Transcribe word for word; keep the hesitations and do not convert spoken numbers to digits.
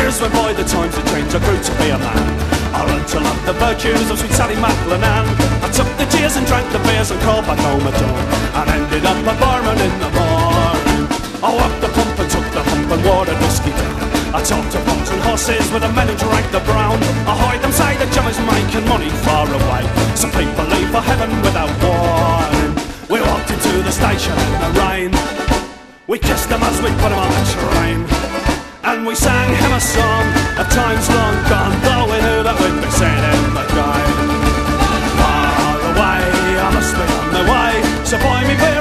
years went by, the times had changed, I grew to be a man. I learned to love the virtues of sweet Sally McLennan. I took the cheers and drank the beers and crawled back home at dawn, and ended up a barman in the morning. I walked the pump and took the hump and watered whiskey down. I talked to bums and horses with the men who drank the brown. I heard them say that Jim is making money far away. Some people leave for heaven without warning. We walked into the station in the rain. We kissed them as we put them on the train, and we sang him a song of times long gone, though we knew that we'd be seen in the game. Far away, I must be on my way, so buy me beer